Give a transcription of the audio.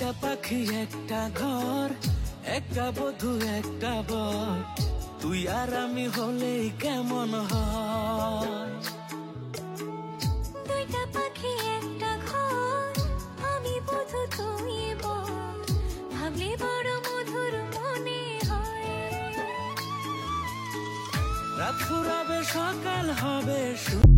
দুইটা পাখি একটা ঘর, একটা বধূ একটা বর, তুই আর আমি হলেই কেমন হয়। দুইটা পাখি একটা ঘর, আমি বধূ তুই বর, ভাবলে বড় মধুর মনে হয়। রাত ফুরাবে সকাল হবে